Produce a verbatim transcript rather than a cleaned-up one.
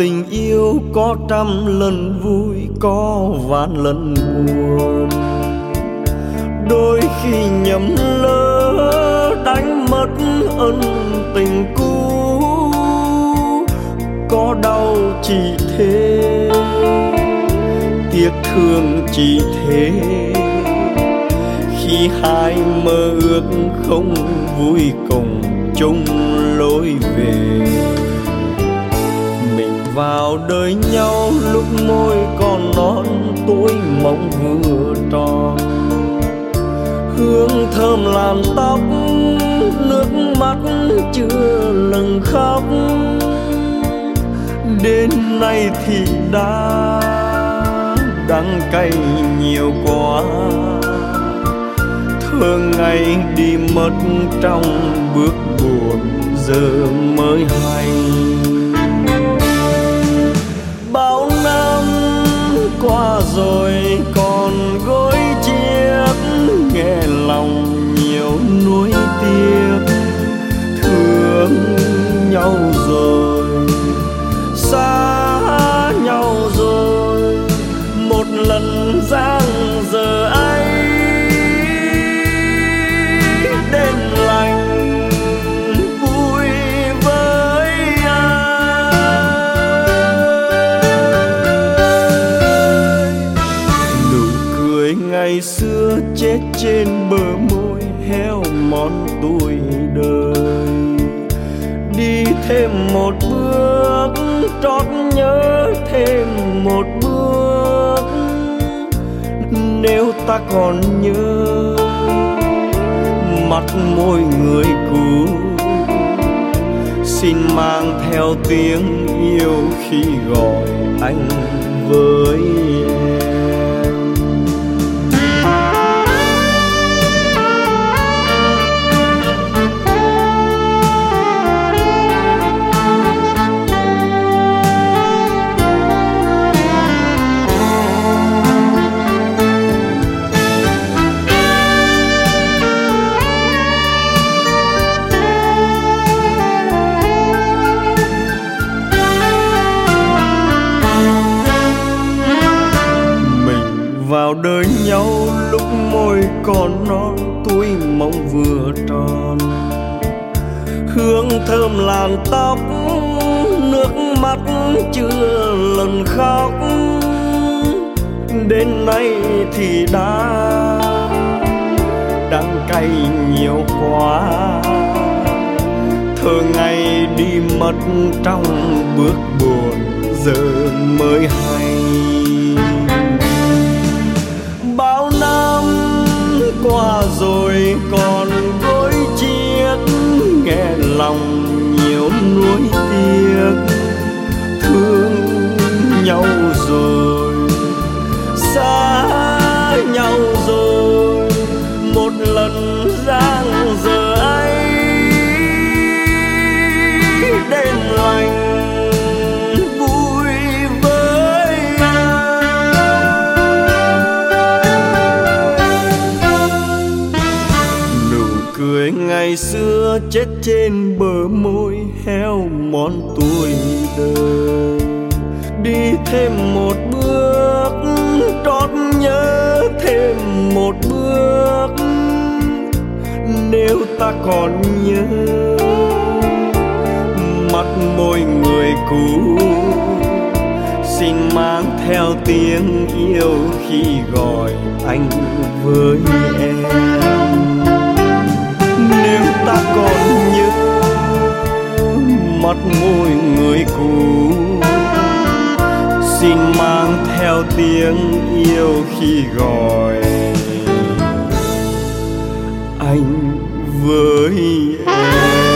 tình yêu có trăm lần vui, có vạn lần buồn. Đôi khi nhầm lỡ đánh mất ân tình cũ, có đau chỉ thế, tiếc thương chỉ thế. Khi hai mơ ước không vui cùng chung lối về, mình vào đời nhau lúc môi còn non, tuổi mộng vừa tròn. Hương thơm làn tóc, nước mắt chưa lần khóc. Đến nay thì đã đắng cay nhiều quá, thương ngày đi mất trong bước buồn giờ mới hay. Bao năm qua rồi còn gối chiếc, nghe lòng nhiều nuối tiếc. Thương nhau rồi, xa nhau rồi, một lần giang giờ ấy đến lành vui với ai. Nụ cười ngày xưa chết trên bờ môi, héo mòn tuổi đời. Đi thêm một bước, trót nhớ thêm một bước. Nếu ta còn nhớ mắt môi người cũ, xin mang theo tiếng yêu khi gọi anh với em. Vào đời nhau lúc môi còn non, tuổi mộng vừa tròn. Hương thơm làn tóc, nước mắt chưa lần khóc. Đến nay thì đã đắng cay nhiều quá, thơ ngày đi mất trong bước buồn giờ mới hay. Bao năm qua rồi còn gối chiếc, nghe lòng nhiều nuối tiếc. Thương nhau rồi, xa nhau rồi, một lần giang giờ ấy đến lành vui với ai. Nụ cười ngày xưa chết trên bờ môi, héo mòn tuổi đời. Đi thêm một bước, trót nhớ thêm một bước. Nếu ta còn nhớ mắt môi người cũ, xin mang theo tiếng yêu khi gọi anh với em. Nếu ta còn nhớ mắt môi người cũ, xin mang theo tiếng yêu khi gọi anh với em.